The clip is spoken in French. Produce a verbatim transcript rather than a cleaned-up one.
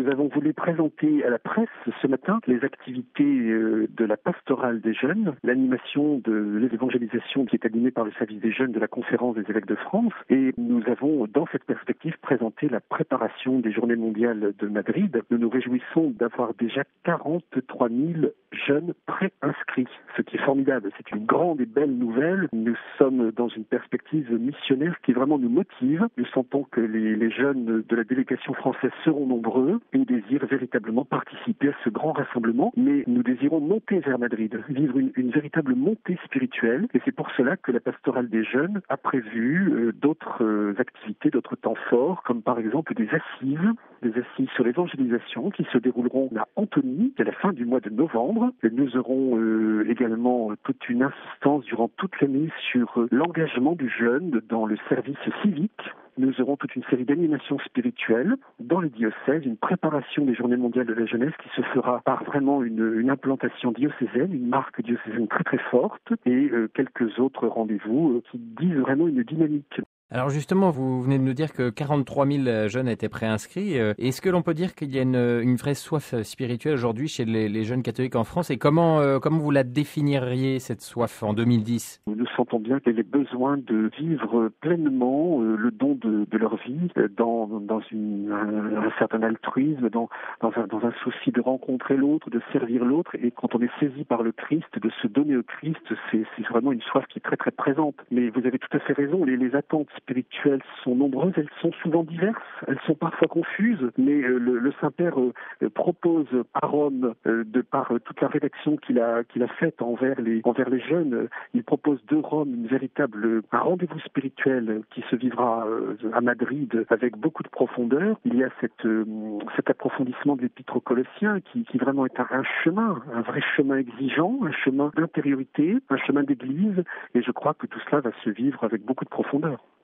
Nous avons voulu présenter à la presse ce matin les activités de la pastorale des jeunes, l'animation de l'évangélisation qui est animée par le service des jeunes de la conférence des évêques de France. Et nous avons, dans cette perspective, présenté la préparation des journées mondiales de Madrid. Nous nous réjouissons d'avoir déjà quarante-trois mille jeunes pré-inscrits, ce qui est formidable. C'est une grande et belle nouvelle. Nous sommes dans une perspective missionnaire qui vraiment nous motive. Nous sentons que les, les jeunes de la délégation française seront nombreux et désirent véritablement participer à ce grand rassemblement. Mais nous désirons monter vers Madrid, vivre une, une véritable montée spirituelle. Et c'est pour cela que la pastorale des jeunes a prévu euh, d'autres euh, activités, d'autres temps forts, comme par exemple des assises, des assises sur l'évangélisation qui se dérouleront à Antony à la fin du mois de novembre. Et nous aurons euh, également toute une insistance durant toute l'année sur euh, l'engagement du jeune dans le service civique. Nous aurons toute une série d'animations spirituelles dans les diocèses, une préparation des Journées mondiales de la jeunesse qui se fera par vraiment une, une implantation diocésaine, une marque diocésaine très très forte et euh, quelques autres rendez-vous euh, qui disent vraiment une dynamique. Alors justement, vous venez de nous dire que quarante-trois mille jeunes étaient préinscrits. Est-ce que l'on peut dire qu'il y a une, une vraie soif spirituelle aujourd'hui chez les, les jeunes catholiques en France? Et comment, euh, comment vous la définiriez, cette soif, en deux mille dix? Nous sentons bien qu'il y a besoin de vivre pleinement euh, le don de, de leur vie euh, dans, dans une, un, un certain altruisme, dans, dans, un, dans un souci de rencontrer l'autre, de servir l'autre. Et quand on est saisi par le Christ, de se donner au Christ, c'est, c'est vraiment une soif qui est très très présente. Mais vous avez tout à fait raison, les, les attentes spirituelles sont nombreuses, elles sont souvent diverses, elles sont parfois confuses, mais euh, le, le Saint-Père euh, propose à Rome, euh, de par euh, toute la rédaction qu'il a, qu'il a faite envers les, envers les jeunes, euh, il propose de Rome une véritable, un rendez-vous spirituel qui se vivra euh, à Madrid avec beaucoup de profondeur. Il y a cette, euh, cet approfondissement de l'épître aux Colossiens qui, qui vraiment est un, un chemin, un vrai chemin exigeant, un chemin d'intériorité, un chemin d'église, et je crois que tout cela va se vivre avec beaucoup de profondeur.